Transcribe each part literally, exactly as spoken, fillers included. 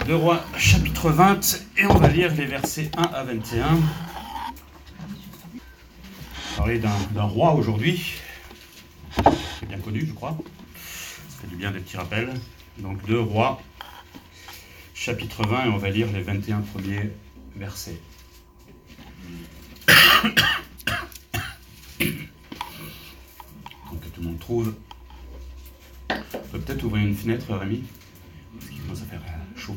deux Rois, chapitre vingt, et on va lire les versets un à vingt et un. On va parler d'un, d'un roi aujourd'hui, c'est bien connu, je crois. Ça fait du bien des petits rappels. Donc deux Rois, chapitre vingt, et on va lire les vingt et un premiers versets. Donc que tout le monde trouve. On peut peut-être ouvrir une fenêtre, Rémi, parce qu'il commence à faire chaud.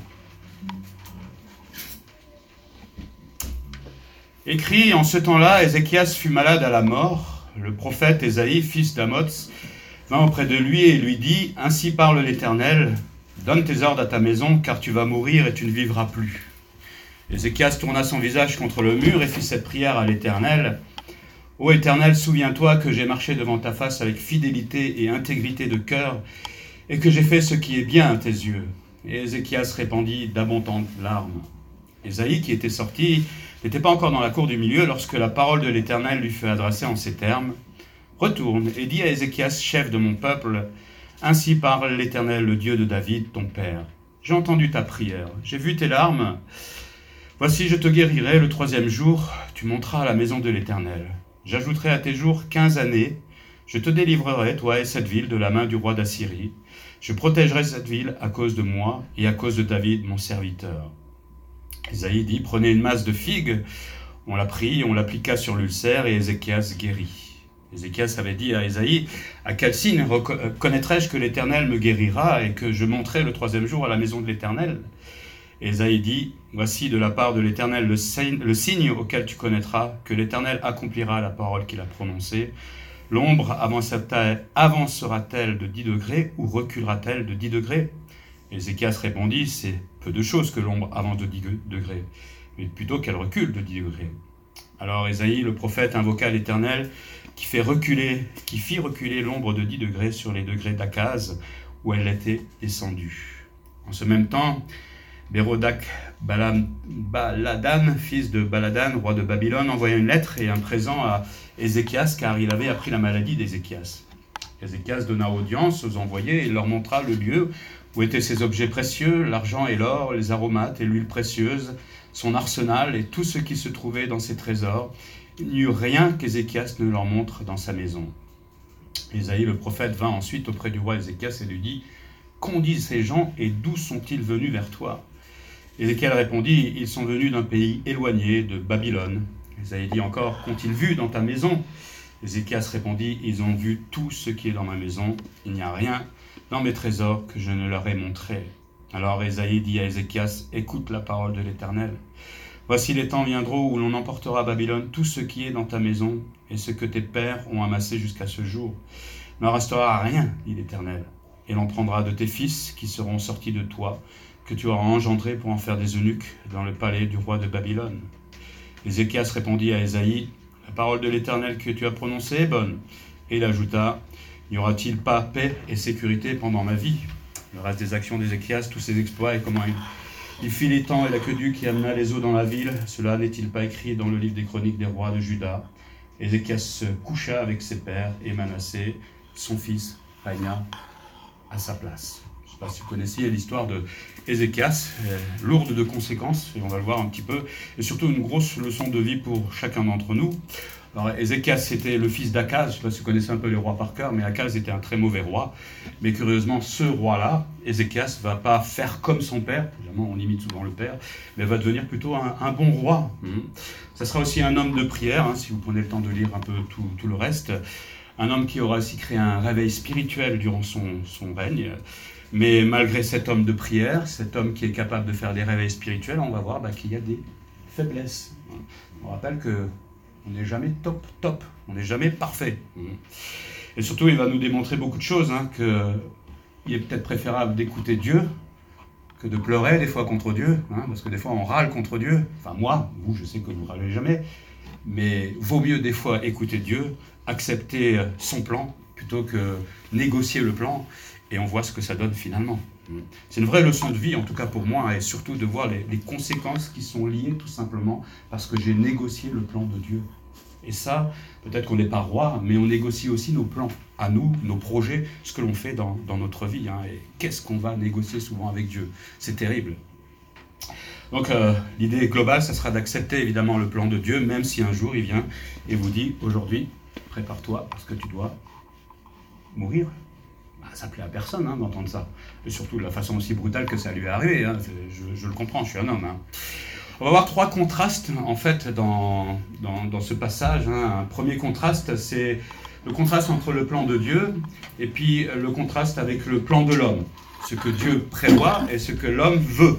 Écrit en ce temps-là, Ézéchias fut malade à la mort. Le prophète Ésaïe, fils d'Amoz, vint auprès de lui et lui dit « Ainsi parle l'Éternel, donne tes ordres à ta maison, car tu vas mourir et tu ne vivras plus. » Ézéchias tourna son visage contre le mur et fit cette prière à l'Éternel. « Ô Éternel, souviens-toi que j'ai marché devant ta face avec fidélité et intégrité de cœur, et que j'ai fait ce qui est bien à tes yeux. » Et Ézéchias répandit d'abondantes larmes. Ésaïe, qui était sorti, n'était pas encore dans la cour du milieu lorsque la parole de l'Éternel lui fut adressée en ces termes. « Retourne et dis à Ézéchias, chef de mon peuple, ainsi parle l'Éternel, le Dieu de David, ton père. J'ai entendu ta prière, j'ai vu tes larmes. Voici, je te guérirai le troisième jour, tu monteras à la maison de l'Éternel. J'ajouterai à tes jours quinze années. Je te délivrerai, toi et cette ville, de la main du roi d'Assyrie. Je protégerai cette ville à cause de moi et à cause de David, mon serviteur. » Ésaïe dit, prenez une masse de figues. On la prit, on l'appliqua sur l'ulcère et Ézéchias guérit. Ézéchias avait dit à Ésaïe, à quel signe connaîtrai-je que l'Éternel me guérira et que je monterai le troisième jour à la maison de l'Éternel? Ésaïe dit, voici de la part de l'Éternel le signe, le signe auquel tu connaîtras que l'Éternel accomplira la parole qu'il a prononcée. L'ombre avancera-t-elle de dix degrés ou reculera-t-elle de dix degrés? Ézéchias répondit, c'est peu de choses que l'ombre avance de dix degrés, mais plutôt qu'elle recule de dix degrés. Alors Ésaïe, le prophète, invoqua l'Éternel qui, fait reculer, qui fit reculer l'ombre de dix degrés sur les degrés d'Akaz où elle était descendue. En ce même temps, Bérodak Baladan, fils de Baladan, roi de Babylone, envoya une lettre et un présent à Ézéchias, car il avait appris la maladie d'Ézéchias. Ézéchias donna audience aux envoyés et leur montra le lieu où étaient ses objets précieux, l'argent et l'or, les aromates et l'huile précieuse, son arsenal et tout ce qui se trouvait dans ses trésors. Il n'y eut rien qu'Ézéchias ne leur montre dans sa maison. Ésaïe le prophète vint ensuite auprès du roi Ézéchias et lui dit « Qu'ont dit ces gens et d'où sont-ils venus vers toi ?» Ézéchiel répondit, « Ils sont venus d'un pays éloigné, de Babylone. » Ésaïe dit encore, « Qu'ont-ils vu dans ta maison ?» Ézéchias répondit, « Ils ont vu tout ce qui est dans ma maison. Il n'y a rien dans mes trésors que je ne leur ai montré. » Alors Ésaïe dit à Ézéchias, « Écoute la parole de l'Éternel. Voici les temps viendront où l'on emportera à Babylone tout ce qui est dans ta maison et ce que tes pères ont amassé jusqu'à ce jour. Il n'en restera rien, dit l'Éternel. Et l'on prendra de tes fils qui seront sortis de toi, que tu auras engendrés pour en faire des eunuques dans le palais du roi de Babylone. » Ézéchias répondit à Ésaïe, « La parole de l'Éternel que tu as prononcée est bonne. » Et il ajouta, « N'y aura-t-il pas paix et sécurité pendant ma vie ?» Le reste des actions d'Ézéchias, tous ses exploits et comment il, il fit l'étang et l'aqueduc qui amena les eaux dans la ville, cela n'est-il pas écrit dans le livre des chroniques des rois de Juda? Ézéchias se coucha avec ses pères et Manassé, son fils, régna à sa place. Je ne sais pas si vous connaissiez l'histoire de Ézéchias, euh, lourde de conséquences, et on va le voir un petit peu, et surtout une grosse leçon de vie pour chacun d'entre nous. Alors Ézéchias était le fils d'Akaz, je ne sais pas si vous connaissez un peu les rois par cœur, mais Akaz était un très mauvais roi. Mais curieusement, ce roi-là, Ézéchias, ne va pas faire comme son père, évidemment on imite souvent le père, mais va devenir plutôt un, un bon roi. Mmh. Ça sera aussi un homme de prière, hein, si vous prenez le temps de lire un peu tout, tout le reste. Un homme qui aura aussi créé un réveil spirituel durant son, son règne. Mais malgré cet homme de prière, cet homme qui est capable de faire des réveils spirituels, on va voir bah, qu'il y a des faiblesses. On rappelle que on n'est jamais top, top. On n'est jamais parfait. Et surtout, il va nous démontrer beaucoup de choses, hein, qu'il est peut-être préférable d'écouter Dieu que de pleurer des fois contre Dieu, hein, parce que des fois on râle contre Dieu. Enfin moi, vous, je sais que vous ne râlez jamais, mais vaut mieux des fois écouter Dieu, accepter son plan, plutôt que négocier le plan, et on voit ce que ça donne finalement. C'est une vraie leçon de vie, en tout cas pour moi, et surtout de voir les, les conséquences qui sont liées tout simplement parce que j'ai négocié le plan de Dieu. Et ça, peut-être qu'on n'est pas roi, mais on négocie aussi nos plans, à nous, nos projets, ce que l'on fait dans, dans notre vie. Hein. Et qu'est-ce qu'on va négocier souvent avec Dieu? C'est terrible. Donc euh, l'idée globale, ça sera d'accepter évidemment le plan de Dieu, même si un jour il vient et vous dit, aujourd'hui, prépare-toi parce que tu dois mourir. Bah, ça plaît à personne hein, d'entendre ça. Et surtout de la façon aussi brutale que ça lui est arrivé. Hein. Je, je le comprends, je suis un homme. Hein. On va voir trois contrastes en fait dans, dans, dans ce passage. Hein. Un premier contraste, c'est le contraste entre le plan de Dieu et puis le contraste avec le plan de l'homme. Ce que Dieu prévoit et ce que l'homme veut.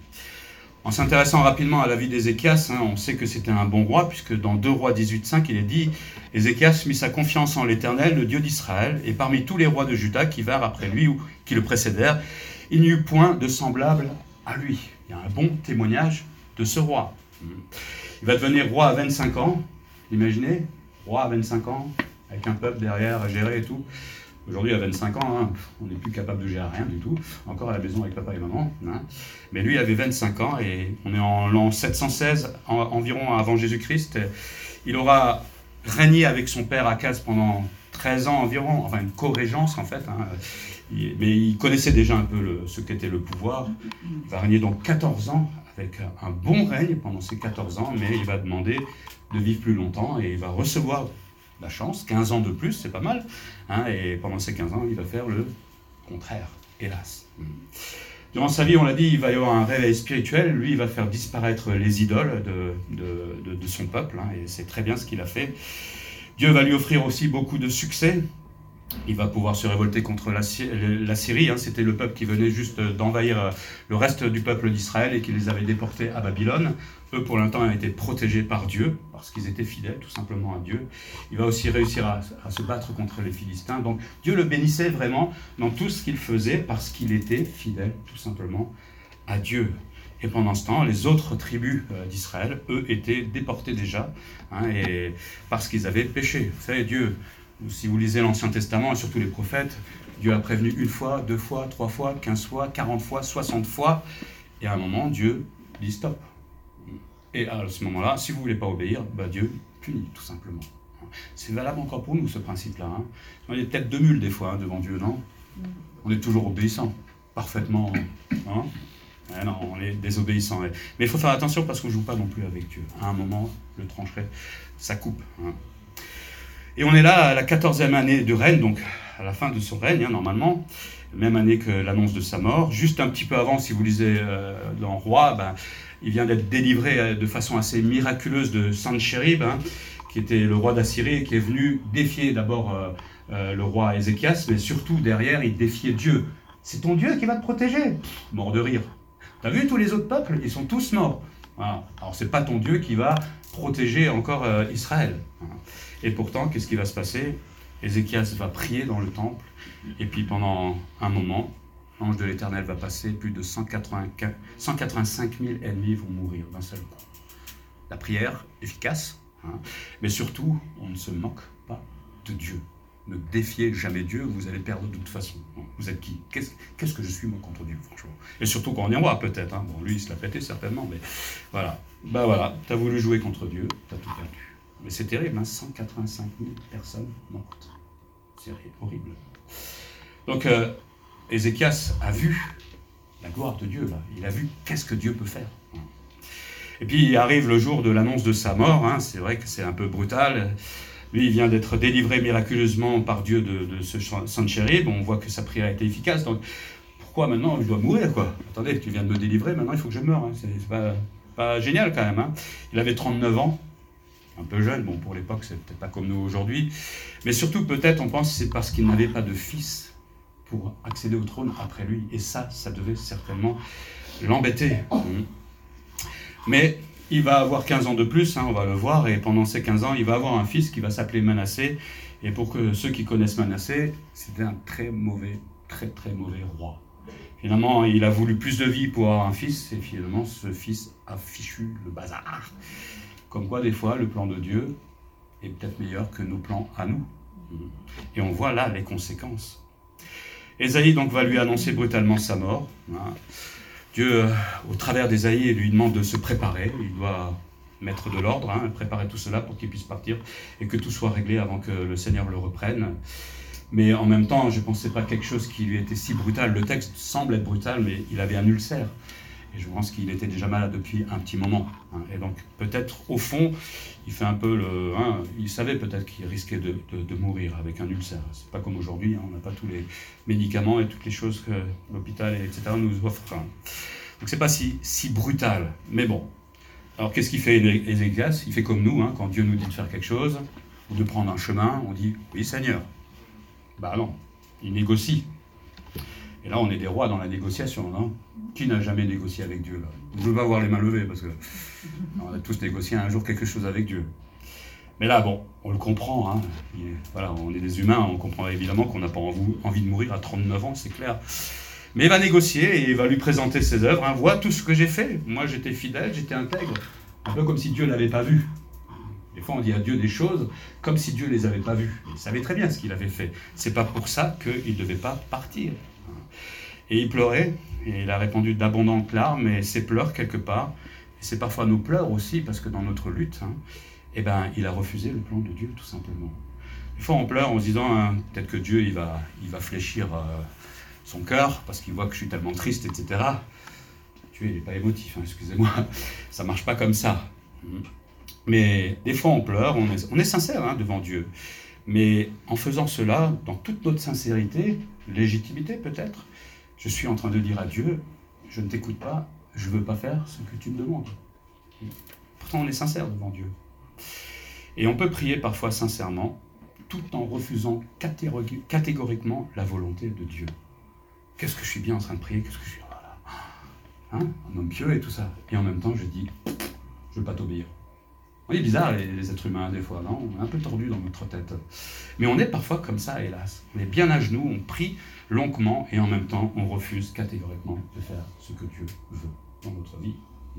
En s'intéressant rapidement à la vie d'Ézéchias, hein, on sait que c'était un bon roi, puisque dans deux Rois dix-huit cinq, il est dit « Ézéchias mit sa confiance en l'Éternel, le Dieu d'Israël, et parmi tous les rois de Juda qui vinrent après lui ou qui le précédèrent, il n'y eut point de semblable à lui. » Il y a un bon témoignage de ce roi. Il va devenir roi à vingt-cinq ans, imaginez, roi à vingt-cinq ans, avec un peuple derrière à gérer et tout. Aujourd'hui, à vingt-cinq ans, hein, on n'est plus capable de gérer rien du tout, encore à la maison avec papa et maman. Hein. Mais lui, il avait vingt-cinq ans et on est en l'an sept cent seize, en, environ avant Jésus-Christ. Il aura régné avec son père Akaz pendant treize ans environ, enfin une co-régence en fait. Hein. Il, mais il connaissait déjà un peu le, ce qu'était le pouvoir. Il va régner donc quatorze ans avec un bon règne pendant ces quatorze ans, mais il va demander de vivre plus longtemps et il va recevoir la chance, quinze ans de plus, c'est pas mal, hein, et pendant ces quinze ans, il va faire le contraire, hélas. Durant sa vie, on l'a dit, il va y avoir un réveil spirituel, lui, il va faire disparaître les idoles de, de, de, de son peuple, hein, et c'est très bien ce qu'il a fait. Dieu va lui offrir aussi beaucoup de succès. Il va pouvoir se révolter contre la, la Syrie, hein, c'était le peuple qui venait juste d'envahir le reste du peuple d'Israël et qui les avait déportés à Babylone. Eux, pour l'instant, ont été protégés par Dieu, parce qu'ils étaient fidèles tout simplement à Dieu. Il va aussi réussir à, à se battre contre les Philistins. Donc Dieu le bénissait vraiment dans tout ce qu'il faisait, parce qu'il était fidèle tout simplement à Dieu. Et pendant ce temps, les autres tribus d'Israël, eux, étaient déportés déjà, hein, et parce qu'ils avaient péché. Vous savez, Dieu... Si vous lisez l'Ancien Testament et surtout les prophètes, Dieu a prévenu une fois, deux fois, trois fois, quinze fois, quarante fois, soixante fois. Et à un moment, Dieu dit stop. Et à ce moment-là, si vous ne voulez pas obéir, bah Dieu punit tout simplement. C'est valable encore pour nous ce principe-là. Hein. On est peut-être deux mules des fois hein, devant Dieu, non? On est toujours obéissant, parfaitement. Hein. Eh non, on est désobéissant. Mais il faut faire attention parce qu'on ne joue pas non plus avec Dieu. À un moment, le trancherai, ça coupe. Hein. Et on est là à la quatorzième année de règne, donc à la fin de son règne, hein, normalement, même année que l'annonce de sa mort. Juste un petit peu avant, si vous lisez euh, dans Roi, ben, il vient d'être délivré de façon assez miraculeuse de Sanchérib, hein, qui était le roi d'Assyrie, qui est venu défier d'abord euh, euh, le roi Ézéchias, mais surtout derrière, il défiait Dieu. C'est ton Dieu qui va te protéger. Pff, mort de rire. T'as vu tous les autres peuples, ils sont tous morts. Voilà. Alors c'est pas ton Dieu qui va protéger encore euh, Israël. Voilà. Et pourtant, qu'est-ce qui va se passer? Ézéchias va prier dans le temple, et puis pendant un moment, l'ange de l'Éternel va passer, plus de cent quatre-vingt-cinq mille ennemis vont mourir d'un seul coup. La prière, efficace, hein, mais surtout, on ne se moque pas de Dieu. Ne défiez jamais Dieu, vous allez perdre de toute façon. Vous êtes qui? Qu'est-ce, qu'est-ce que je suis, moi, contre Dieu, franchement? Et surtout quand on est roi, peut-être. Hein. Bon, lui, il se l'a pété, certainement, mais voilà. Bah voilà, t'as voulu jouer contre Dieu, t'as tout perdu. Mais c'est terrible, hein, cent quatre-vingt-cinq mille personnes mortes. C'est horrible. Donc, euh, Ézéchias a vu la gloire de Dieu, là. Il a vu qu'est-ce que Dieu peut faire. Et puis, il arrive le jour de l'annonce de sa mort. Hein. C'est vrai que c'est un peu brutal. Lui, il vient d'être délivré miraculeusement par Dieu de, de ce Sanchérib. On voit que sa prière a été efficace. Donc, pourquoi maintenant je dois mourir, quoi? Attendez, tu viens de me délivrer, maintenant il faut que je meure. Hein. C'est, c'est pas, pas génial, quand même. Hein. Il avait trente-neuf ans. Un peu jeune, bon pour l'époque c'est peut-être pas comme nous aujourd'hui, mais surtout peut-être on pense que c'est parce qu'il n'avait pas de fils pour accéder au trône après lui, et ça, ça devait certainement l'embêter. Mais il va avoir quinze ans de plus, hein, on va le voir, et pendant ces quinze ans, il va avoir un fils qui va s'appeler Manassé, et pour que ceux qui connaissent Manassé, c'était un très mauvais, très très mauvais roi. Finalement, il a voulu plus de vie pour avoir un fils, et finalement ce fils a fichu le bazar. Comme quoi, des fois, le plan de Dieu est peut-être meilleur que nos plans à nous. Et on voit là les conséquences. Ésaïe donc va lui annoncer brutalement sa mort. Dieu, au travers d'Ésaïe, lui demande de se préparer. Il doit mettre de l'ordre, hein, préparer tout cela pour qu'il puisse partir et que tout soit réglé avant que le Seigneur le reprenne. Mais en même temps, je ne pensais pas quelque chose qui lui était si brutal. Le texte semble être brutal, mais il avait un ulcère. Et je pense qu'il était déjà malade depuis un petit moment. Hein. Et donc, peut-être, au fond, il fait un peu le... Hein, il savait peut-être qu'il risquait de, de, de mourir avec un ulcère. C'est pas comme aujourd'hui, hein, on n'a pas tous les médicaments et toutes les choses que l'hôpital, et cetera, nous offrent. Hein. Donc, c'est pas si, si brutal. Mais bon. Alors, qu'est-ce qu'il fait, Ézéchias? Il fait comme nous, hein, quand Dieu nous dit de faire quelque chose, ou de prendre un chemin, on dit « Oui, Seigneur ». Bah non, il négocie. Et là, on est des rois dans la négociation, non? Qui n'a jamais négocié avec Dieu, là? Je veux pas voir les mains levées, parce que on a tous négocié un jour quelque chose avec Dieu. Mais là, bon, on le comprend, hein. Il, voilà, on est des humains, on comprend évidemment qu'on n'a pas envie de mourir à trente-neuf ans, c'est clair. Mais il va négocier et il va lui présenter ses œuvres. Hein. Vois tout ce que j'ai fait. Moi, j'étais fidèle, j'étais intègre. Un peu comme si Dieu ne l'avait pas vu. Des fois, on dit à Dieu des choses comme si Dieu ne les avait pas vues. Il savait très bien ce qu'il avait fait. C'est pas pour ça qu'il ne devait pas partir. Et il pleurait, et il a répandu d'abondantes larmes, et ses pleurs, quelque part, et c'est parfois nos pleurs aussi, parce que dans notre lutte, hein, eh ben, il a refusé le plan de Dieu, tout simplement. Des fois, on pleure en se disant, hein, peut-être que Dieu, il va, il va fléchir euh, son cœur, parce qu'il voit que je suis tellement triste, et cetera. Dieu, il n'est pas émotif, hein, excusez-moi, ça ne marche pas comme ça. Mais des fois, on pleure, on est, on est sincère hein, devant Dieu. Mais en faisant cela, dans toute notre sincérité, légitimité peut-être, je suis en train de dire à Dieu, je ne t'écoute pas, je ne veux pas faire ce que tu me demandes. Pourtant, on est sincère devant Dieu. Et on peut prier parfois sincèrement, tout en refusant catégoriquement la volonté de Dieu. Qu'est-ce que je suis bien en train de prier, qu'est-ce que je suis... Voilà. Hein, un homme pieux et tout ça. Et en même temps, je dis, je ne veux pas t'obéir. On est bizarre, les, les êtres humains, des fois, non? On est un peu tordu dans notre tête. Mais on est parfois comme ça, hélas. On est bien à genoux, on prie longuement, et en même temps, on refuse catégoriquement de faire ce que Dieu veut dans notre vie.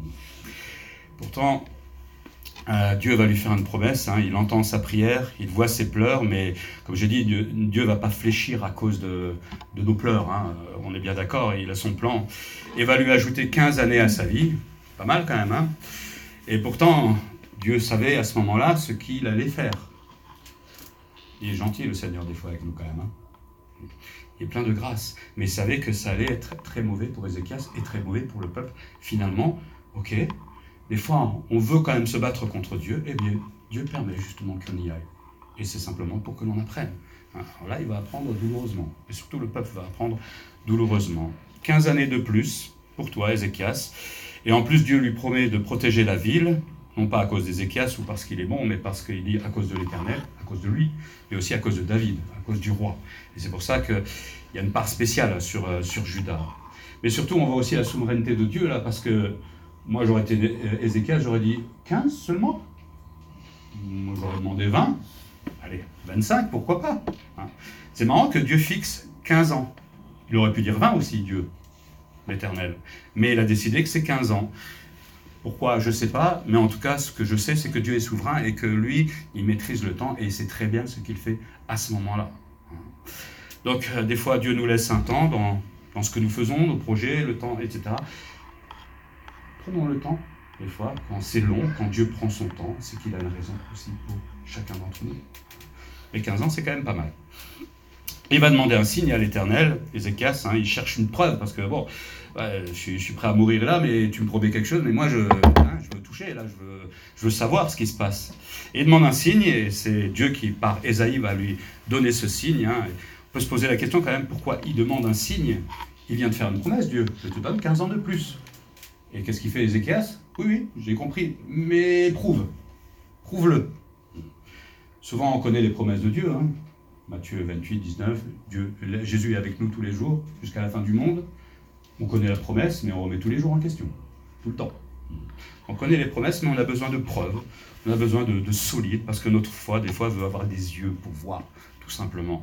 Pourtant, euh, Dieu va lui faire une promesse, hein, il entend sa prière, il voit ses pleurs, mais comme j'ai dit, Dieu ne va pas fléchir à cause de, de nos pleurs. Hein. On est bien d'accord, il a son plan. Et va lui ajouter quinze années à sa vie, pas mal quand même. Hein. Et pourtant... Dieu savait à ce moment-là ce qu'il allait faire. Il est gentil, le Seigneur, des fois, avec nous, quand même. Hein. Il est plein de grâce. Mais il savait que ça allait être très mauvais pour Ézéchias et très mauvais pour le peuple. Finalement, ok, des fois, on veut quand même se battre contre Dieu. Eh bien, Dieu permet justement qu'on y aille. Et c'est simplement pour que l'on apprenne. Alors là, il va apprendre douloureusement. Et surtout, le peuple va apprendre douloureusement. quinze années de plus pour toi, Ézéchias. Et en plus, Dieu lui promet de protéger la ville. Non pas à cause d'Ézéchias ou parce qu'il est bon, mais parce qu'il dit à cause de l'Éternel, à cause de lui, mais aussi à cause de David, à cause du roi. Et c'est pour ça qu'il y a une part spéciale sur, sur Juda. Mais surtout, on voit aussi la souveraineté de Dieu, là, parce que moi, j'aurais été Ézéchias, j'aurais dit quinze seulement. Moi, j'aurais demandé vingt. Allez, vingt-cinq, pourquoi pas. Hein. C'est marrant que Dieu fixe quinze ans. Il aurait pu dire vingt aussi, Dieu, l'Éternel. Mais il a décidé que c'est quinze ans. Pourquoi, je ne sais pas, mais en tout cas, ce que je sais, c'est que Dieu est souverain et que lui, il maîtrise le temps et il sait très bien ce qu'il fait à ce moment-là. Donc, euh, des fois, Dieu nous laisse un temps dans, dans ce que nous faisons, nos projets, le temps, et cetera. Prenons le temps, des fois, quand c'est long, quand Dieu prend son temps, c'est qu'il a une raison aussi pour chacun d'entre nous. Mais quinze ans, c'est quand même pas mal. Il va demander un signe à l'Éternel, Ézéchias, hein, il cherche une preuve, parce que bon... Ouais, je, suis, je suis prêt à mourir là, mais tu me promets quelque chose, mais moi je, hein, je veux toucher, là, je veux, je veux savoir ce qui se passe. Et il demande un signe, et c'est Dieu qui, par Ésaïe, va lui donner ce signe. Hein. On peut se poser la question quand même, pourquoi il demande un signe? Il vient de faire une promesse, Dieu, je te donne quinze ans de plus. Et qu'est-ce qu'il fait, Ézéchias? Oui, oui, j'ai compris, mais prouve, prouve-le. Souvent on connaît les promesses de Dieu, hein. Matthieu vingt-huit, dix-neuf, Dieu, Jésus est avec nous tous les jours, jusqu'à la fin du monde. On connaît la promesse, mais on remet tous les jours en question, tout le temps. On connaît les promesses, mais on a besoin de preuves, on a besoin de, de solides, parce que notre foi, des fois, veut avoir des yeux pour voir, tout simplement.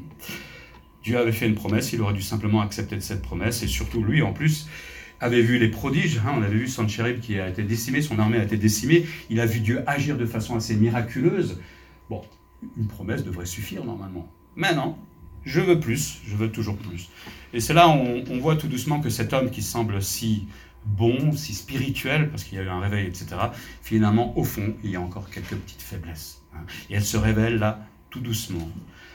Dieu avait fait une promesse, il aurait dû simplement accepter de cette promesse, et surtout lui, en plus, avait vu les prodiges. Hein, on avait vu Sanchérib qui a été décimé, son armée a été décimée, il a vu Dieu agir de façon assez miraculeuse. Bon, une promesse devrait suffire normalement. Mais non. Je veux plus, je veux toujours plus. Et c'est là où on, on voit tout doucement que cet homme qui semble si bon, si spirituel, parce qu'il y a eu un réveil, et cetera, finalement, au fond, il y a encore quelques petites faiblesses. Hein, et elles se révèlent là, tout doucement.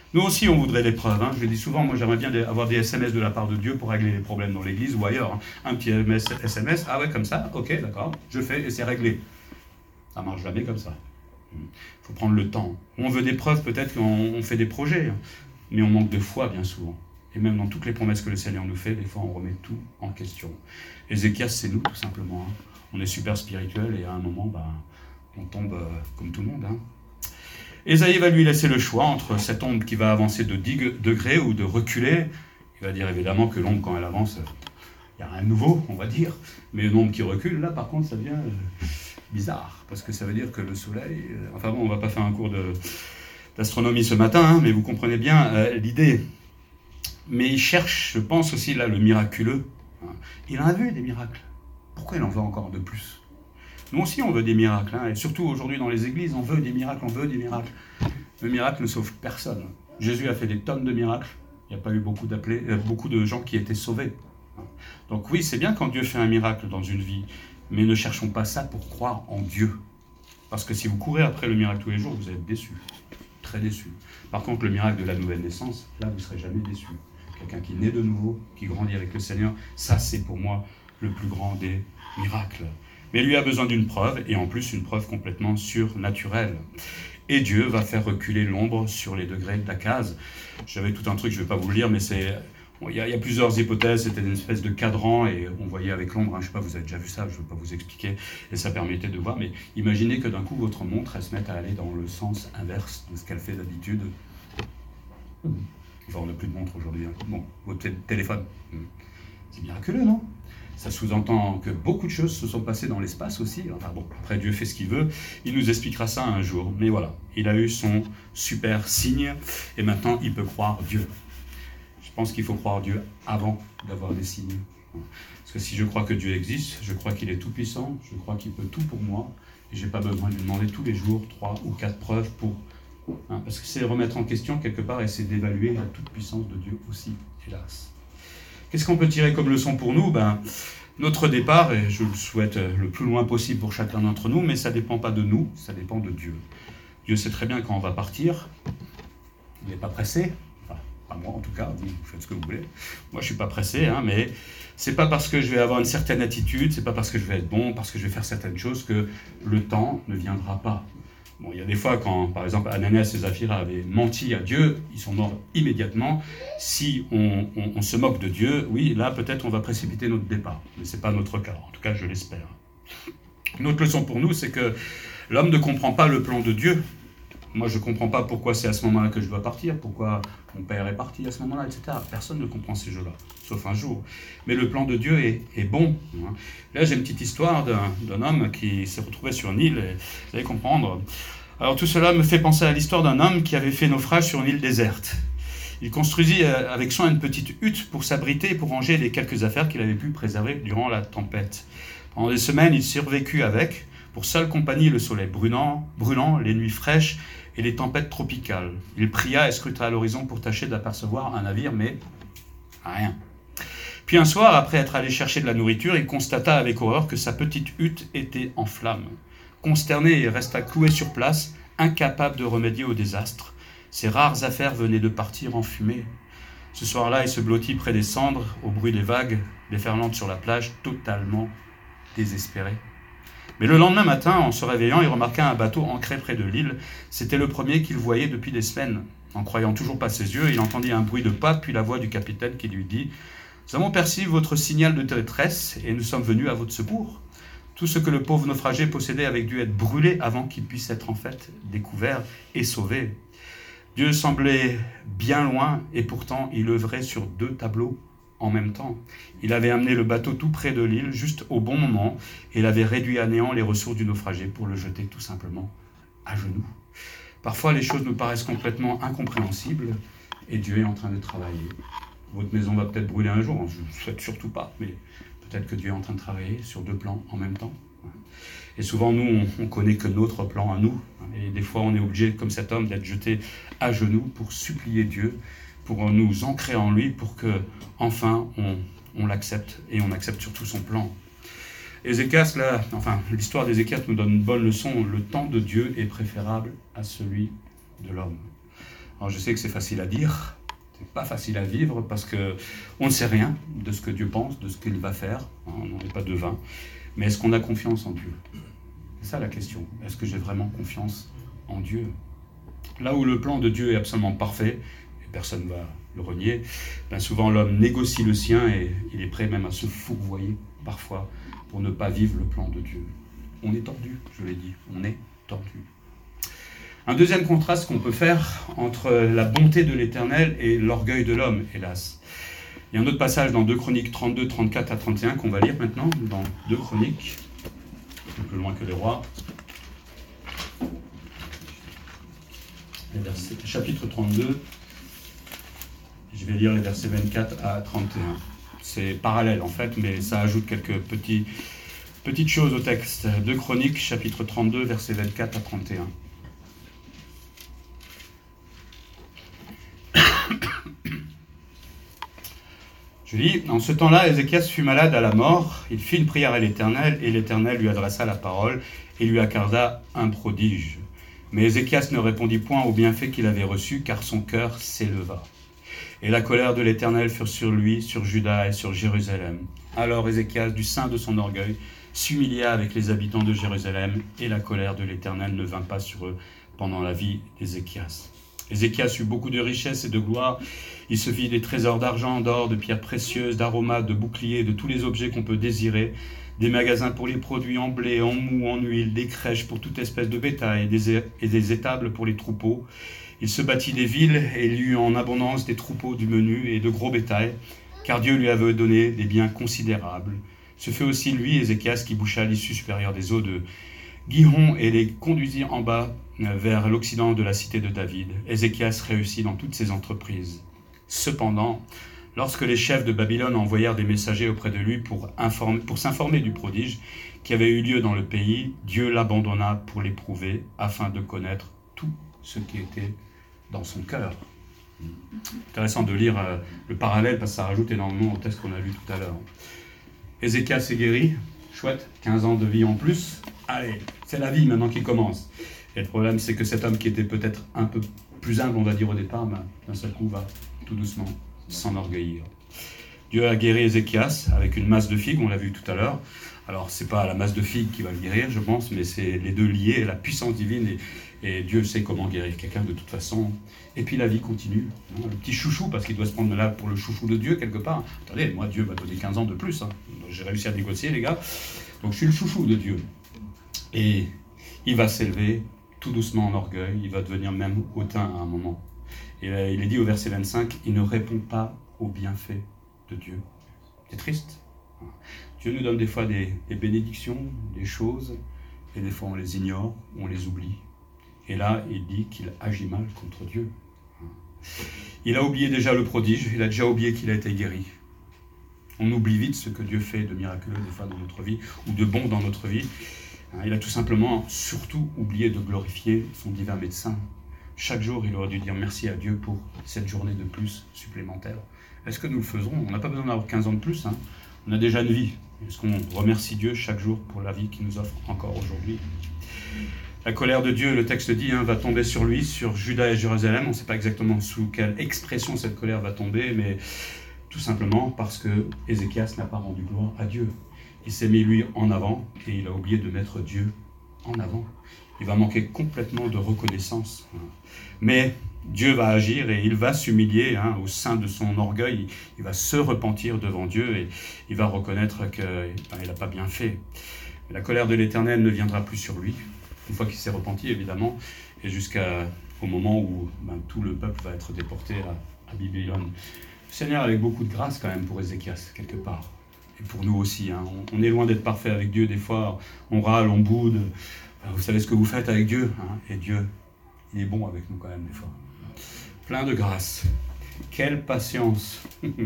Nous aussi, on voudrait des preuves. Hein. Je le dis souvent, moi j'aimerais bien avoir des S M S de la part de Dieu pour régler les problèmes dans l'église ou ailleurs. Hein. Un petit S M S, ah ouais, comme ça, ok, d'accord, je fais et c'est réglé. Ça marche jamais comme ça. Il faut prendre le temps. On veut des preuves, peut-être qu'on fait des projets, hein, mais on manque de foi bien souvent. Et même dans toutes les promesses que le Seigneur nous fait, des fois on remet tout en question. Ézéchias, c'est nous tout simplement. Hein. On est super spirituel et à un moment, bah, on tombe euh, comme tout le monde. Hein. Ésaïe va lui laisser le choix entre cette onde qui va avancer de dix degrés ou de reculer. Il va dire évidemment que l'onde, quand elle avance, il n'y a rien de nouveau, on va dire. Mais une onde qui recule, là par contre, ça devient euh, bizarre. Parce que ça veut dire que le soleil... Euh, enfin bon, on ne va pas faire un cours de, d'astronomie ce matin, hein, mais vous comprenez bien euh, l'idée. Mais il cherche, je pense aussi là, le miraculeux. Hein. Il en a vu des miracles. Pourquoi il en veut encore de plus ? Nous aussi, on veut des miracles, hein, et surtout aujourd'hui dans les églises, on veut des miracles, on veut des miracles. Le miracle ne sauve personne. Jésus a fait des tonnes de miracles, il n'y a pas eu beaucoup, d'appelés, euh, beaucoup de gens qui étaient sauvés. Donc oui, c'est bien quand Dieu fait un miracle dans une vie, mais ne cherchons pas ça pour croire en Dieu. Parce que si vous courez après le miracle tous les jours, vous êtes déçus, très déçus. Par contre, le miracle de la nouvelle naissance, là, vous ne serez jamais déçus. Quelqu'un qui naît de nouveau, qui grandit avec le Seigneur, ça c'est pour moi le plus grand des miracles. Mais lui a besoin d'une preuve, et en plus une preuve complètement surnaturelle. Et Dieu va faire reculer l'ombre sur les degrés de la case. J'avais tout un truc, je ne vais pas vous le lire, mais c'est... Bon, il y a, il y a plusieurs hypothèses, c'était une espèce de cadran, et on voyait avec l'ombre, hein, je ne sais pas, vous avez déjà vu ça, je ne veux pas vous expliquer, et ça permettait de voir, mais imaginez que d'un coup, votre montre, elle se mette à aller dans le sens inverse de ce qu'elle fait d'habitude. Enfin, on n'a plus de montre aujourd'hui. Hein. Bon, votre téléphone, c'est miraculeux, non ? Ça sous-entend que beaucoup de choses se sont passées dans l'espace aussi. Enfin bon, après Dieu fait ce qu'il veut, il nous expliquera ça un jour. Mais voilà, il a eu son super signe et maintenant il peut croire Dieu. Je pense qu'il faut croire Dieu avant d'avoir des signes. Parce que si je crois que Dieu existe, je crois qu'il est tout puissant, je crois qu'il peut tout pour moi et je n'ai pas besoin de lui demander tous les jours trois ou quatre preuves pour... Hein, parce que c'est remettre en question quelque part et c'est d'évaluer la toute puissance de Dieu aussi, hélas. Qu'est-ce qu'on peut tirer comme leçon pour nous ? Ben, notre départ, et je le souhaite le plus loin possible pour chacun d'entre nous, mais ça ne dépend pas de nous, ça dépend de Dieu. Dieu sait très bien quand on va partir, il n'est pas pressé, enfin, pas moi en tout cas, vous faites ce que vous voulez. Moi je ne suis pas pressé, hein, mais ce n'est pas parce que je vais avoir une certaine attitude, ce n'est pas parce que je vais être bon, parce que je vais faire certaines choses que le temps ne viendra pas. Bon, il y a des fois quand, par exemple, Ananias et Saphira avaient menti à Dieu, ils sont morts immédiatement. Si on, on, on se moque de Dieu, oui, là, peut-être on va précipiter notre départ. Mais ce n'est pas notre cas, en tout cas, je l'espère. Une autre leçon pour nous, c'est que l'homme ne comprend pas le plan de Dieu. Moi, je ne comprends pas pourquoi c'est à ce moment-là que je dois partir, pourquoi mon père est parti à ce moment-là, et cetera. Personne ne comprend ces jeux-là, sauf un jour. Mais le plan de Dieu est, est bon. Hein. Là, j'ai une petite histoire d'un, d'un homme qui s'est retrouvé sur une île, et vous allez comprendre. Alors, tout cela me fait penser à l'histoire d'un homme qui avait fait naufrage sur une île déserte. Il construisit avec soin une petite hutte pour s'abriter et pour ranger les quelques affaires qu'il avait pu préserver durant la tempête. Pendant des semaines, il survécut avec, pour seule compagnie, le soleil brûlant, brûlant, les nuits fraîches et les tempêtes tropicales. Il pria et scruta à l'horizon pour tâcher d'apercevoir un navire, mais rien. Puis un soir, après être allé chercher de la nourriture, il constata avec horreur que sa petite hutte était en flammes. Consterné, il resta cloué sur place, incapable de remédier au désastre. Ses rares affaires venaient de partir en fumée. Ce soir-là, il se blottit près des cendres, au bruit des vagues déferlantes sur la plage, totalement désespéré. Mais le lendemain matin, en se réveillant, il remarqua un bateau ancré près de l'île. C'était le premier qu'il voyait depuis des semaines. En croyant toujours pas ses yeux, il entendit un bruit de pas, puis la voix du capitaine qui lui dit « Nous avons perçu votre signal de détresse et nous sommes venus à votre secours. » Tout ce que le pauvre naufragé possédait avait dû être brûlé avant qu'il puisse être en fait découvert et sauvé. Dieu semblait bien loin et pourtant il œuvrait sur deux tableaux en même temps. Il avait amené le bateau tout près de l'île, juste au bon moment, et il avait réduit à néant les ressources du naufragé pour le jeter tout simplement à genoux. Parfois, les choses nous paraissent complètement incompréhensibles, et Dieu est en train de travailler. Votre maison va peut-être brûler un jour, je ne le souhaite surtout pas, mais peut-être que Dieu est en train de travailler sur deux plans en même temps. Et souvent, nous, on ne connaît que notre plan à nous, et des fois, on est obligé, comme cet homme, d'être jeté à genoux pour supplier Dieu, pour nous ancrer en lui, pour que enfin on, on l'accepte, et on accepte surtout son plan. Ézéchias, là, enfin, l'histoire d'Ézéchias nous donne une bonne leçon. Le temps de Dieu est préférable à celui de l'homme. Alors je sais que c'est facile à dire, c'est pas facile à vivre parce qu'on ne sait rien de ce que Dieu pense, de ce qu'il va faire, hein, on n'est pas devin. Mais est-ce qu'on a confiance en Dieu? C'est ça la question. Est-ce que j'ai vraiment confiance en Dieu? Là où le plan de Dieu est absolument parfait, et personne ne va le renier, bien souvent l'homme négocie le sien et il est prêt même à se fourvoyer parfois pour ne pas vivre le plan de Dieu. On est tordu, je l'ai dit, on est tordu. Un deuxième contraste qu'on peut faire entre la bonté de l'Éternel et l'orgueil de l'homme, hélas. Il y a un autre passage dans deux Chroniques trente-deux, trente-quatre à trente et un qu'on va lire maintenant, dans deux Chroniques, un peu plus loin que les rois. Les versets, chapitre trente-deux, je vais lire les versets vingt-quatre à trente et un. C'est parallèle en fait, mais ça ajoute quelques petits, petites choses au texte. deux Chroniques, chapitre trente-deux, versets vingt-quatre à trente et un. Je lis, en ce temps-là, Ézéchias fut malade à la mort, il fit une prière à l'Éternel, et l'Éternel lui adressa la parole, et lui accorda un prodige. Mais Ézéchias ne répondit point au bienfait qu'il avait reçu, car son cœur s'éleva. Et la colère de l'Éternel fut sur lui, sur Juda et sur Jérusalem. Alors Ézéchias, du sein de son orgueil, s'humilia avec les habitants de Jérusalem, et la colère de l'Éternel ne vint pas sur eux pendant la vie d'Ézéchias. Ézéchias eut beaucoup de richesses et de gloire. Il se fit des trésors d'argent, d'or, de pierres précieuses, d'aromates, de boucliers, de tous les objets qu'on peut désirer, des magasins pour les produits en blé, en mou, en huile, des crèches pour toute espèce de bétail, et des, et des étables pour les troupeaux. Il se bâtit des villes et il eut en abondance des troupeaux du menu et de gros bétail, car Dieu lui avait donné des biens considérables. Ce fut aussi lui, Ézéchias, qui boucha l'issue supérieure des eaux de Gihon et les conduisit en bas vers l'occident de la cité de David. Ézéchias réussit dans toutes ses entreprises. Cependant, lorsque les chefs de Babylone envoyèrent des messagers auprès de lui pour, informer, pour s'informer du prodige qui avait eu lieu dans le pays, Dieu l'abandonna pour l'éprouver afin de connaître tout ce qui était dans son cœur. Intéressant de lire euh, le parallèle parce que ça rajoute énormément au texte qu'on a lu tout à l'heure. Ézéchias est guéri, chouette, quinze ans de vie en plus. Allez, c'est la vie maintenant qui commence. Et le problème, c'est que cet homme qui était peut-être un peu plus humble, on va dire au départ, ben, d'un seul coup va tout doucement s'enorgueillir. Dieu a guéri Ézéchias avec une masse de figues, on l'a vu tout à l'heure. Alors, c'est pas la masse de figues qui va le guérir, je pense, mais c'est les deux liés, la puissance divine, et, et Dieu sait comment guérir quelqu'un de toute façon. Et puis la vie continue. Hein, le petit chouchou, parce qu'il doit se prendre là pour le chouchou de Dieu, quelque part. Attendez, moi, Dieu m'a donné quinze ans de plus. Hein. J'ai réussi à négocier, les gars. Donc, je suis le chouchou de Dieu. Et il va s'élever tout doucement en orgueil, il va devenir même hautain à un moment. Et là, il est dit au verset vingt-cinq, il ne répond pas aux bienfaits de Dieu. C'est triste. Dieu nous donne des fois des, des bénédictions, des choses, et des fois on les ignore, on les oublie. Et là, il dit qu'il agit mal contre Dieu. Il a oublié déjà le prodige, il a déjà oublié qu'il a été guéri. On oublie vite ce que Dieu fait de miraculeux des fois dans notre vie, ou de bon dans notre vie. Il a tout simplement, surtout, oublié de glorifier son divin médecin. Chaque jour, il aurait dû dire merci à Dieu pour cette journée de plus supplémentaire. Est-ce que nous le faisons? On n'a pas besoin d'avoir quinze ans de plus, hein. On a déjà une vie. Est-ce qu'on remercie Dieu chaque jour pour la vie qu'il nous offre encore aujourd'hui? La colère de Dieu, le texte dit, hein, va tomber sur lui, sur Juda et Jérusalem. On ne sait pas exactement sous quelle expression cette colère va tomber, mais tout simplement parce que Ézéchias n'a pas rendu gloire à Dieu. Il s'est mis lui en avant et il a oublié de mettre Dieu en avant. Il va manquer complètement de reconnaissance. Mais Dieu va agir et il va s'humilier hein, au sein de son orgueil. Il va se repentir devant Dieu et il va reconnaître qu'il ben, n'a pas bien fait. Mais la colère de l'Éternel ne viendra plus sur lui, une fois qu'il s'est repenti évidemment, et jusqu'au moment où ben, tout le peuple va être déporté à, à Babylone. Le Seigneur avec beaucoup de grâce quand même pour Ézéchias, quelque part. Et pour nous aussi, hein. on, on est loin d'être parfait avec Dieu, des fois on râle, on boude, vous savez ce que vous faites avec Dieu, hein. Et Dieu, il est bon avec nous quand même des fois. Plein de grâce, quelle patience.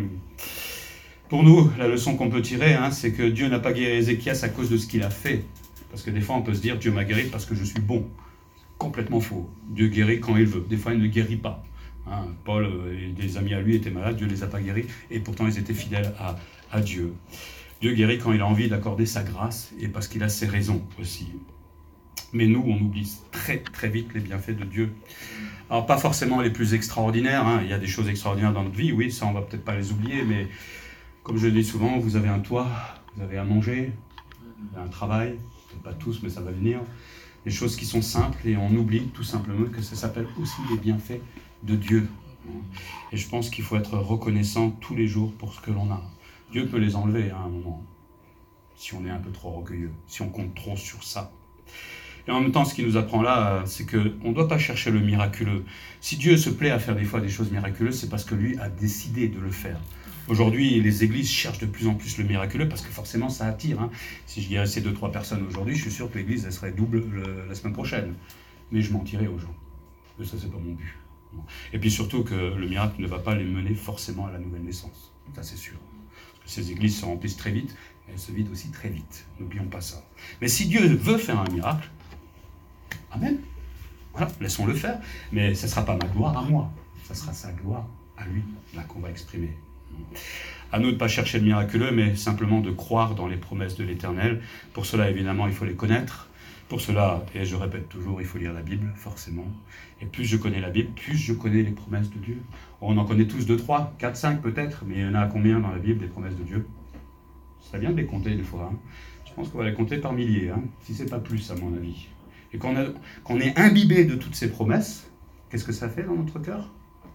Pour nous, la leçon qu'on peut tirer, hein, c'est que Dieu n'a pas guéri Ézéchias à cause de ce qu'il a fait, parce que des fois on peut se dire Dieu m'a guéri parce que je suis bon, complètement faux. Dieu guérit quand il veut, des fois il ne guérit pas. Hein, Paul et des amis à lui étaient malades, Dieu ne les a pas guéris, et pourtant ils étaient fidèles à à Dieu. Dieu guérit quand il a envie d'accorder sa grâce et parce qu'il a ses raisons aussi. Mais nous, on oublie très très vite les bienfaits de Dieu. Alors pas forcément les plus extraordinaires, hein. Il y a des choses extraordinaires dans notre vie, oui, ça on va peut-être pas les oublier, mais comme je le dis souvent, vous avez un toit, vous avez à manger, vous avez un travail, peut-être pas tous, mais ça va venir. Des choses qui sont simples et on oublie tout simplement que ça s'appelle aussi les bienfaits de Dieu. Et je pense qu'il faut être reconnaissant tous les jours pour ce que l'on a. Dieu peut les enlever à un moment, si on est un peu trop orgueilleux, si on compte trop sur ça. Et en même temps, ce qu'il nous apprend là, c'est qu'on ne doit pas chercher le miraculeux. Si Dieu se plaît à faire des fois des choses miraculeuses, c'est parce que lui a décidé de le faire. Aujourd'hui, les églises cherchent de plus en plus le miraculeux parce que forcément ça attire. Hein. Si je guérissais deux, trois personnes aujourd'hui, je suis sûr que l'église elle serait double le, la semaine prochaine. Mais je mentirais aux gens. Et ça, c'est pas mon but. Et puis surtout que le miracle ne va pas les mener forcément à la nouvelle naissance. Ça, c'est sûr. Parce que ces églises se remplissent très vite, mais elles se vident aussi très vite. N'oublions pas ça. Mais si Dieu veut faire un miracle, amen. Voilà, laissons-le faire. Mais ce ne sera pas ma gloire à moi. Ce sera sa gloire à lui, là qu'on va exprimer. À nous de ne pas chercher le miraculeux, mais simplement de croire dans les promesses de l'Éternel. Pour cela, évidemment, il faut les connaître. Pour cela, et je répète toujours, il faut lire la Bible, forcément. Et plus je connais la Bible, plus je connais les promesses de Dieu. On en connaît tous deux, trois, quatre, cinq peut-être, mais il y en a combien dans la Bible, des promesses de Dieu? Ce serait bien de les compter des fois. Hein. Je pense qu'on va les compter par milliers, hein, si ce n'est pas plus, à mon avis. Et quand on, a, quand on est imbibé de toutes ces promesses, qu'est-ce que ça fait dans notre cœur?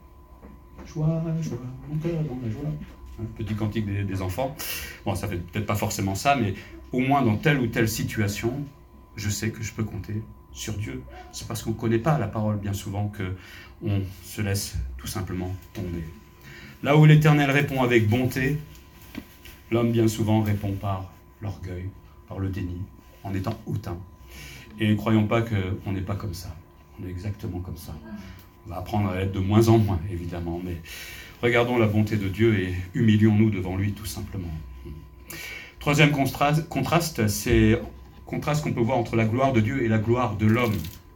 Joie, joie, mon cœur dans la joie. Hein, petit cantique des, des enfants. Bon, ça fait peut-être pas forcément ça, mais au moins dans telle ou telle situation, je sais que je peux compter sur Dieu. C'est parce qu'on ne connaît pas la parole bien souvent qu'on se laisse tout simplement tomber. Là où l'Éternel répond avec bonté, l'homme bien souvent répond par l'orgueil, par le déni, en étant hautain. Et ne croyons pas qu'on n'est pas comme ça. On est exactement comme ça. On va apprendre à être de moins en moins, évidemment, mais regardons la bonté de Dieu et humilions-nous devant lui, tout simplement. Troisième contraste, contraste c'est contraste qu'on peut voir entre la gloire de Dieu et la gloire de l'homme.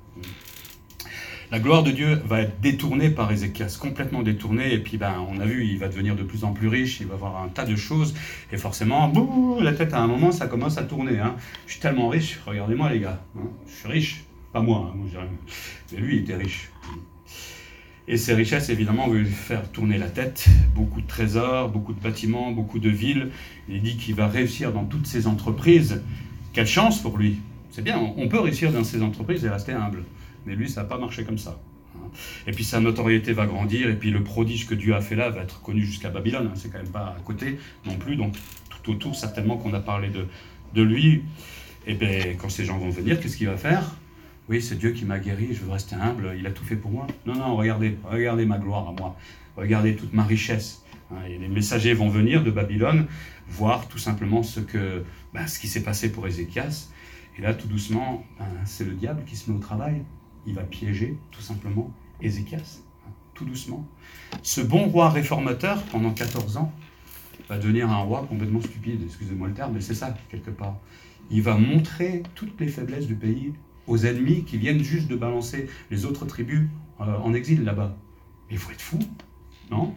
La gloire de Dieu va être détournée par Ézéchias, complètement détournée, et puis ben, on a vu, il va devenir de plus en plus riche, il va avoir un tas de choses, et forcément, bouh, la tête à un moment, ça commence à tourner. Hein. Je suis tellement riche, regardez-moi les gars, hein. Je suis riche, pas moi, hein, moi je dirais, mais lui il était riche. Et ces richesses, évidemment, vont lui faire tourner la tête, beaucoup de trésors, beaucoup de bâtiments, beaucoup de villes. Il dit qu'il va réussir dans toutes ses entreprises. Quelle chance pour lui! C'est bien, on peut réussir dans ses entreprises et rester humble. Mais lui, ça n'a pas marché comme ça. Et puis sa notoriété va grandir, et puis le prodige que Dieu a fait là va être connu jusqu'à Babylone. C'est quand même pas à côté non plus, donc tout autour, certainement qu'on a parlé de, de lui. Et bien, quand ces gens vont venir, qu'est-ce qu'il va faire? Oui, c'est Dieu qui m'a guéri, je veux rester humble, il a tout fait pour moi. Non, non, regardez, regardez ma gloire à moi. Regardez toute ma richesse. Et les messagers vont venir de Babylone voir tout simplement ce, que, ben, ce qui s'est passé pour Ézéchias. Et là, tout doucement, ben, c'est le diable qui se met au travail. Il va piéger, tout simplement, Ézéchias, hein, tout doucement. Ce bon roi réformateur, pendant quatorze ans, va devenir un roi complètement stupide, excusez-moi le terme, mais c'est ça, quelque part. Il va montrer toutes les faiblesses du pays aux ennemis qui viennent juste de balancer les autres tribus euh, en exil là-bas. Mais il faut être fou, non?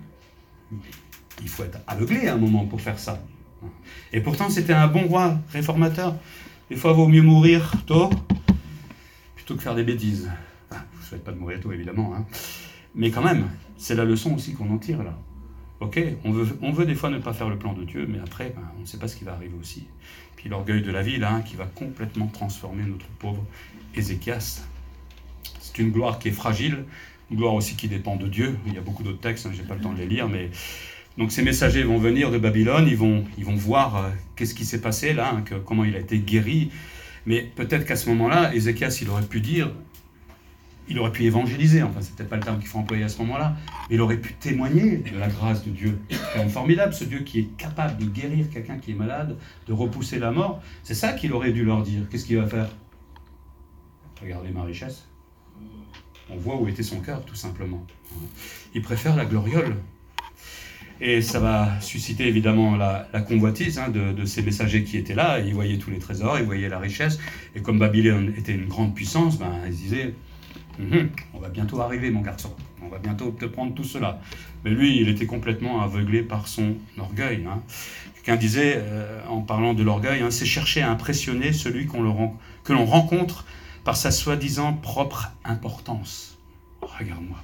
Il faut être aveuglé à un moment pour faire ça. Et pourtant, c'était un bon roi réformateur. Des fois, il vaut mieux mourir tôt plutôt que faire des bêtises. Enfin, je ne souhaite pas de mourir tôt, évidemment. Hein. Mais quand même, c'est la leçon aussi qu'on en tire, là. Ok, on veut, on veut des fois ne pas faire le plan de Dieu, mais après, ben, on ne sait pas ce qui va arriver aussi. Puis l'orgueil de la vie, là, hein, qui va complètement transformer notre pauvre Ézéchias. C'est une gloire qui est fragile, une gloire aussi qui dépend de Dieu. Il y a beaucoup d'autres textes, hein, je n'ai pas le temps de les lire, mais... Donc ces messagers vont venir de Babylone, ils vont, ils vont voir euh, qu'est-ce qui s'est passé là, hein, que, comment il a été guéri. Mais peut-être qu'à ce moment-là, Ézéchias, il aurait pu dire, il aurait pu évangéliser, enfin c'est peut-être pas le terme qu'il faut employer à ce moment-là, mais il aurait pu témoigner de la grâce de Dieu. C'est quand même formidable, ce Dieu qui est capable de guérir quelqu'un qui est malade, de repousser la mort. C'est ça qu'il aurait dû leur dire. Qu'est-ce qu'il va faire? Regardez ma richesse. On voit où était son cœur, tout simplement. Il préfère la gloriole. Et ça va susciter évidemment la, la convoitise hein, de, de ces messagers qui étaient là. Ils voyaient tous les trésors, ils voyaient la richesse. Et comme Babylone était une grande puissance, ben, ils disaient mm-hmm, « On va bientôt arriver, mon garçon. On va bientôt te prendre tout cela. » Mais lui, il était complètement aveuglé par son orgueil. Hein. Quelqu'un disait, euh, en parlant de l'orgueil, hein, c'est chercher à impressionner celui qu'on le ren- que l'on rencontre par sa soi-disant propre importance. Regarde-moi.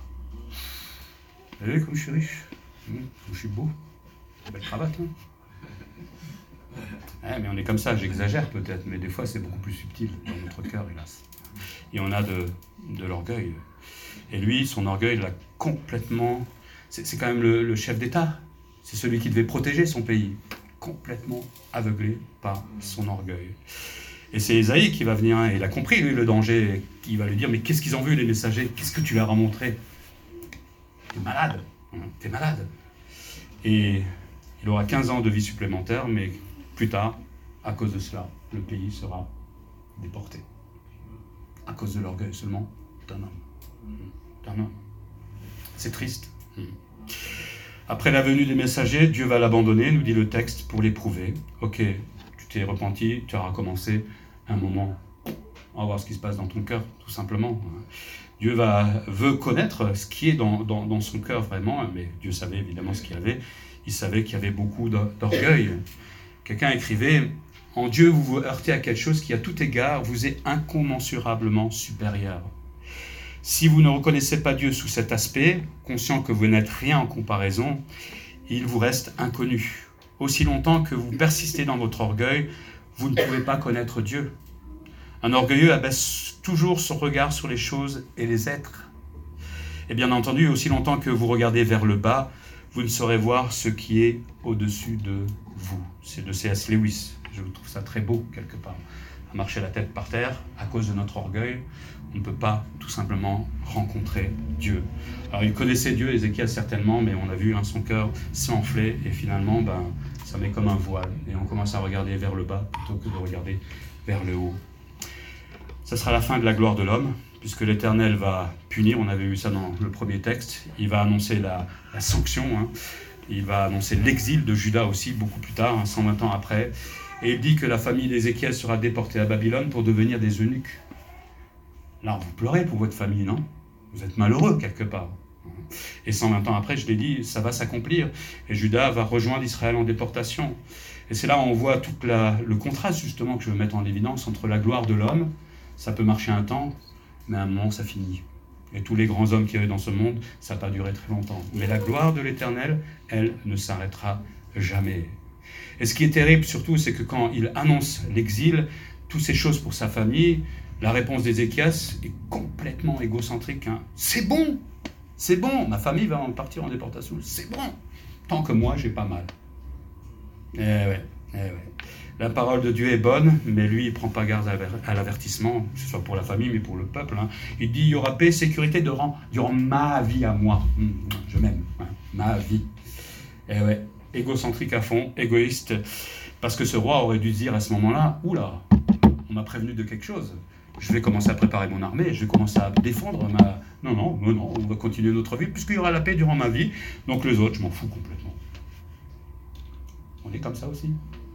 Vous avez vu comme je suis riche, mmh, comme je suis beau. Belle cravate, hein. Ouais, mais on est comme ça, j'exagère peut-être, mais des fois c'est beaucoup plus subtil dans notre cœur, hélas. Et on a de, de l'orgueil. Et lui, son orgueil l'a complètement... C'est, c'est quand même le, le chef d'État. C'est celui qui devait protéger son pays. Complètement aveuglé par son orgueil. Et c'est Ésaïe qui va venir, hein, et il a compris, lui, le danger, et qui va lui dire, mais qu'est-ce qu'ils ont vu, les messagers? Qu'est-ce que tu leur as montré? T'es malade, hein, t'es malade. Et il aura quinze ans de vie supplémentaire, mais plus tard, à cause de cela, le pays sera déporté. À cause de l'orgueil seulement d'un homme. D'un homme. C'est triste. Après la venue des messagers, Dieu va l'abandonner, nous dit le texte, pour l'éprouver. Ok, tu t'es repenti, tu as recommencé un moment. On va voir ce qui se passe dans ton cœur, tout simplement. Dieu va, veut connaître ce qui est dans, dans, dans son cœur vraiment, mais Dieu savait évidemment ce qu'il y avait. Il savait qu'il y avait beaucoup d'orgueil. Quelqu'un écrivait, « En Dieu, vous vous heurtez à quelque chose qui, à tout égard, vous est incommensurablement supérieur. Si vous ne reconnaissez pas Dieu sous cet aspect, conscient que vous n'êtes rien en comparaison, il vous reste inconnu. Aussi longtemps que vous persistez dans votre orgueil, vous ne pouvez pas connaître Dieu. Un orgueilleux abaisse toujours son regard sur les choses et les êtres. Et bien entendu, aussi longtemps que vous regardez vers le bas, vous ne saurez voir ce qui est au-dessus de vous. » C'est de C S Lewis. Je trouve ça très beau, quelque part. À marcher la tête par terre, à cause de notre orgueil, on ne peut pas tout simplement rencontrer Dieu. Alors il connaissait Dieu, Ézéchias certainement, mais on a vu hein, son cœur s'enfler et finalement ben, ça met comme un voile et on commence à regarder vers le bas plutôt que de regarder vers le haut. Ça sera la fin de la gloire de l'homme, puisque l'Éternel va punir, on avait vu ça dans le premier texte, il va annoncer la, la sanction, hein. Il va annoncer l'exil de Juda aussi beaucoup plus tard, hein, cent vingt ans après, et il dit que la famille d'Ézéchias sera déportée à Babylone pour devenir des eunuques. Là, vous pleurez pour votre famille, non? Vous êtes malheureux quelque part. Et cent vingt ans après, je l'ai dit, ça va s'accomplir. Et Juda va rejoindre Israël en déportation. Et c'est là où on voit tout la, le contraste justement que je veux mettre en évidence entre la gloire de l'homme, ça peut marcher un temps, mais à un moment ça finit. Et tous les grands hommes qui avaient dans ce monde, ça n'a pas duré très longtemps. Mais la gloire de l'Éternel, elle, ne s'arrêtera jamais. Et ce qui est terrible surtout, c'est que quand il annonce l'exil, toutes ces choses pour sa famille, la réponse d'Ézéchias est complètement égocentrique. Hein. C'est bon, c'est bon, ma famille va en partir en déportation, c'est bon, tant que moi j'ai pas mal. Eh ouais, eh ouais. La parole de Dieu est bonne, mais lui, il ne prend pas garde à l'avertissement, que ce soit pour la famille, mais pour le peuple. Hein. Il dit, il y aura paix, sécurité durant, durant ma vie à moi. Mmh, je m'aime, hein, ma vie. Et ouais, égocentrique à fond, égoïste, parce que ce roi aurait dû dire à ce moment-là, oula, on m'a prévenu de quelque chose. Je vais commencer à préparer mon armée, je vais commencer à défendre ma... Non, non, non, non, on va continuer notre vie, puisqu'il y aura la paix durant ma vie, donc les autres, je m'en fous complètement. On est comme ça aussi?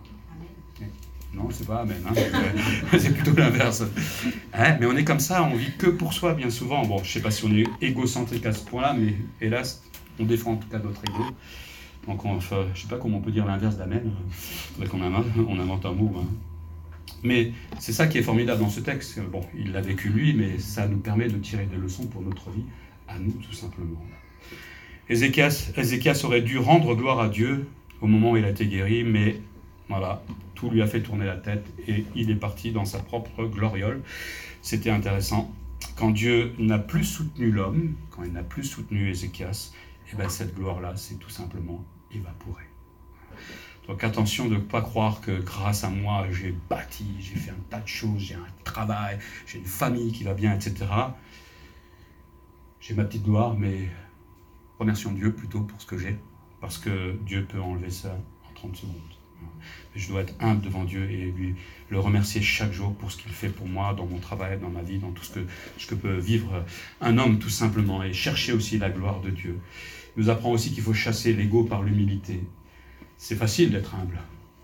Non, c'est pas amen, hein. C'est plutôt l'inverse. Hein, mais on est comme ça, on vit que pour soi bien souvent. Bon, je ne sais pas si on est égocentrique à ce point-là, mais hélas, on défend en tout cas notre ego. Donc, on, enfin, je ne sais pas comment on peut dire l'inverse d'amen. Il faudrait qu'on invente, on invente un mot. Hein. Mais c'est ça qui est formidable dans ce texte. Bon, il l'a vécu lui, mais ça nous permet de tirer des leçons pour notre vie, à nous tout simplement. Ézéchias, Ézéchias aurait dû rendre gloire à Dieu au moment où il a été guéri, mais voilà, tout lui a fait tourner la tête et il est parti dans sa propre gloriole. C'était intéressant. Quand Dieu n'a plus soutenu l'homme, quand il n'a plus soutenu Ézéchias, eh ben cette gloire-là, c'est tout simplement évaporée. Donc attention de ne pas croire que grâce à moi, j'ai bâti, j'ai fait un tas de choses, j'ai un travail, j'ai une famille qui va bien, et cetera. J'ai ma petite gloire, mais remercions Dieu plutôt pour ce que j'ai, parce que Dieu peut enlever ça en trente secondes. Je dois être humble devant Dieu et lui le remercier chaque jour pour ce qu'il fait pour moi, dans mon travail, dans ma vie, dans tout ce que, ce que peut vivre un homme tout simplement, et chercher aussi la gloire de Dieu. Il nous apprend aussi qu'il faut chasser l'ego par l'humilité. C'est facile d'être humble.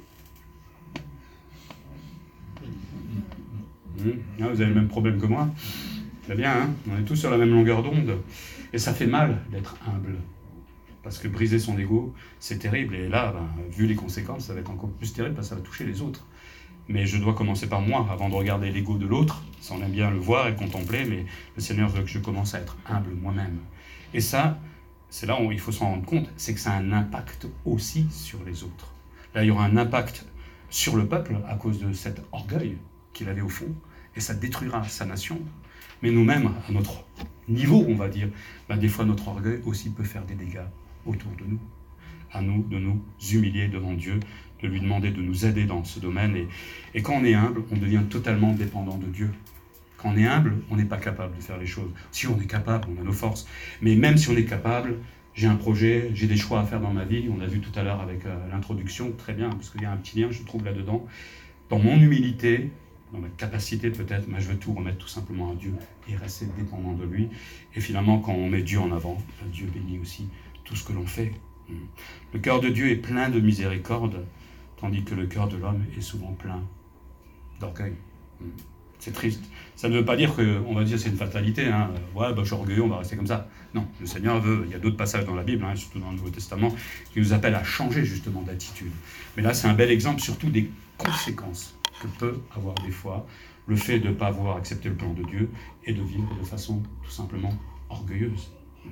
Mmh. Ah, vous avez le même problème que moi. Très bien, hein, on est tous sur la même longueur d'onde. Et ça fait mal d'être humble. Parce que briser son ego, c'est terrible. Et là, ben, vu les conséquences, ça va être encore plus terrible parce que ça va toucher les autres. mais je dois commencer par moi avant de regarder l'ego de l'autre. Ça, on aime bien le voir et contempler, mais le Seigneur veut que je commence à être humble moi-même. Et ça, c'est là où il faut s'en rendre compte, c'est que ça a un impact aussi sur les autres. Là, il y aura un impact sur le peuple à cause de cet orgueil qu'il avait au fond, et ça détruira sa nation. Mais nous-mêmes, à notre niveau, on va dire, ben des fois notre orgueil aussi peut faire des dégâts autour de nous. À nous de nous humilier devant Dieu, de lui demander de nous aider dans ce domaine. Et, et quand on est humble, on devient totalement dépendant de Dieu. Quand on est humble, on n'est pas capable de faire les choses. Si on est capable, on a nos forces. Mais même si on est capable, j'ai un projet, j'ai des choix à faire dans ma vie. On l'a vu tout à l'heure avec euh, l'introduction, très bien, parce qu'il y a un petit lien, je trouve, là-dedans. Dans mon humilité, dans ma capacité peut-être, mais je veux tout remettre tout simplement à Dieu et rester dépendant de lui. Et finalement, quand on met Dieu en avant, Dieu bénit aussi tout ce que l'on fait. Le cœur de Dieu est plein de miséricorde, tandis que le cœur de l'homme est souvent plein d'orgueil. C'est triste. Ça ne veut pas dire qu'on va dire c'est une fatalité, hein. Ouais, bah, je suis orgueilleux, on va rester comme ça. Non, le Seigneur veut, il y a d'autres passages dans la Bible, hein, surtout dans le Nouveau Testament, qui nous appellent à changer justement d'attitude. Mais là, c'est un bel exemple surtout des conséquences que peut avoir des fois le fait de ne pas avoir accepté le plan de Dieu et de vivre de façon tout simplement orgueilleuse.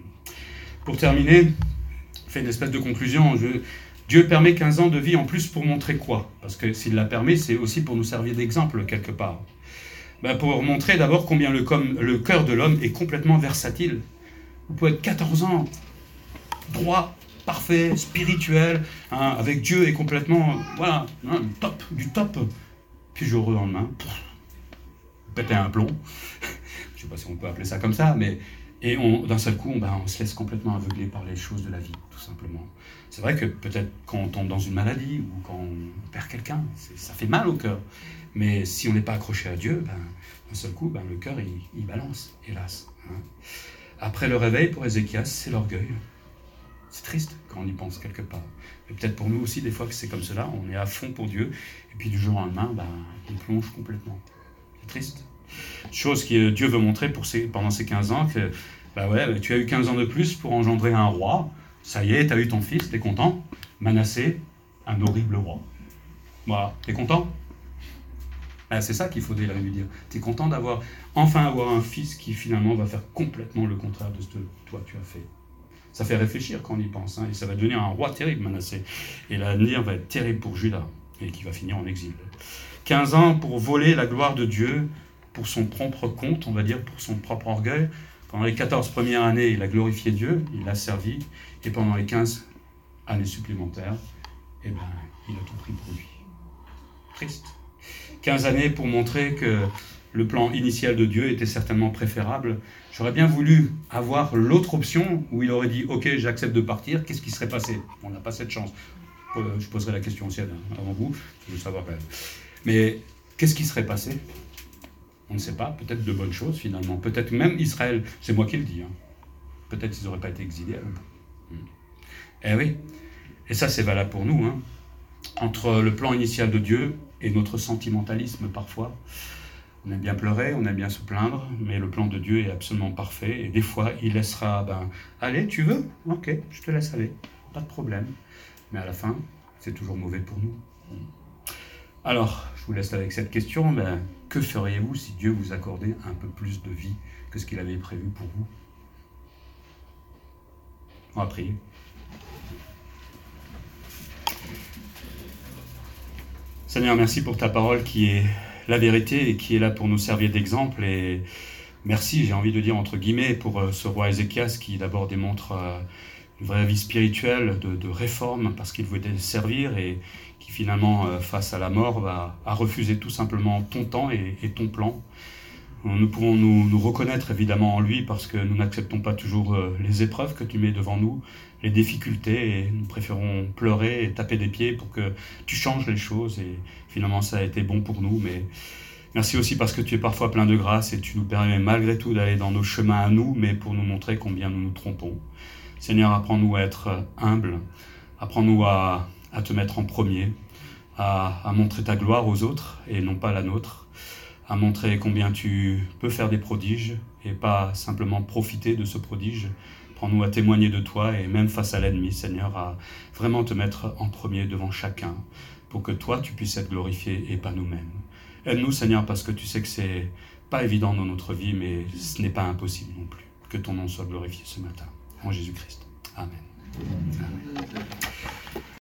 Pour terminer, je fais une espèce de conclusion. Je... Dieu permet quinze ans de vie en plus pour montrer quoi? Parce que s'il la permet, c'est aussi pour nous servir d'exemple quelque part. Ben pour montrer d'abord combien le, com... le cœur de l'homme est complètement versatile. Vous pouvez être quatorze ans, droit, parfait, spirituel, hein, avec Dieu et complètement, voilà, hein, top, du top. Puis jour au lendemain, péter un plomb. Je ne sais pas si on peut appeler ça comme ça, mais... Et on, d'un seul coup, on, ben, on se laisse complètement aveugler par les choses de la vie, tout simplement. C'est vrai que peut-être quand on tombe dans une maladie ou quand on perd quelqu'un, ça fait mal au cœur. Mais si on n'est pas accroché à Dieu, ben, d'un seul coup, ben, le cœur, il, il balance, hélas. Hein. Après le réveil, pour Ézéchias, c'est l'orgueil. C'est triste quand on y pense quelque part. Mais peut-être pour nous aussi, des fois, que c'est comme cela, on est à fond pour Dieu, et puis du jour au lendemain, ben, on plonge complètement. C'est triste. Chose que Dieu veut montrer pour ces, pendant ces quinze ans, que bah ouais, tu as eu quinze ans de plus pour engendrer un roi, ça y est, tu as eu ton fils, t'es content? Manassé, un horrible roi. Voilà, t'es content? Ah, c'est ça qu'il faudrait lui dire. T'es content d'avoir enfin avoir un fils qui finalement va faire complètement le contraire de ce que toi tu as fait. Ça fait réfléchir quand on y pense, hein, et ça va devenir un roi terrible, Manassé. Et l'avenir va être terrible pour Juda, et qui va finir en exil. quinze ans pour voler la gloire de Dieu, pour son propre compte, on va dire, pour son propre orgueil. Pendant les quatorze premières années, il a glorifié Dieu, il l'a servi, et pendant les quinze années supplémentaires, eh ben, il a tout pris pour lui. Triste. quinze années pour montrer que le plan initial de Dieu était certainement préférable. J'aurais bien voulu avoir l'autre option où il aurait dit « Ok, j'accepte de partir », qu'est-ce qui serait passé? On n'a pas cette chance. Je poserai la question aussi avant vous, je veux savoir quand même. Mais qu'est-ce qui serait passé? On ne sait pas, peut-être de bonnes choses finalement. Peut-être même Israël, c'est moi qui le dis. Hein. Peut-être qu'ils n'auraient pas été exilés. Hein. Eh oui, et ça c'est valable pour nous. Hein. Entre le plan initial de Dieu et notre sentimentalisme parfois, on aime bien pleurer, on aime bien se plaindre, mais le plan de Dieu est absolument parfait. Et des fois, il laissera, ben, allez, tu veux? Ok, je te laisse aller, pas de problème. Mais à la fin, c'est toujours mauvais pour nous. Alors, je vous laisse avec cette question, ben, que feriez-vous si Dieu vous accordait un peu plus de vie que ce qu'il avait prévu pour vous? On va prier. Seigneur, merci pour ta parole qui est la vérité et qui est là pour nous servir d'exemple. Et merci, j'ai envie de dire entre guillemets, pour ce roi Ézéchias qui d'abord démontre une vraie vie spirituelle de, de réforme parce qu'il voulait servir et qui finalement, face à la mort, va, a refusé tout simplement ton temps et, et ton plan. Nous pouvons nous, nous reconnaître évidemment en lui parce que nous n'acceptons pas toujours les épreuves que tu mets devant nous, les difficultés, et nous préférons pleurer et taper des pieds pour que tu changes les choses. Et finalement, ça a été bon pour nous. Mais merci aussi parce que tu es parfois plein de grâce et tu nous permets malgré tout d'aller dans nos chemins à nous, mais pour nous montrer combien nous nous trompons. Seigneur, apprends-nous à être humbles, apprends-nous à, à te mettre en premier, à, à montrer ta gloire aux autres et non pas la nôtre, à montrer combien tu peux faire des prodiges et pas simplement profiter de ce prodige, Prends-nous à témoigner de toi et même face à l'ennemi, Seigneur, à vraiment te mettre en premier devant chacun pour que toi, tu puisses être glorifié et pas nous-mêmes. Aide-nous, Seigneur, parce que tu sais que c'est pas évident dans notre vie, mais ce n'est pas impossible non plus. Que ton nom soit glorifié ce matin. En Jésus-Christ. Amen. Amen.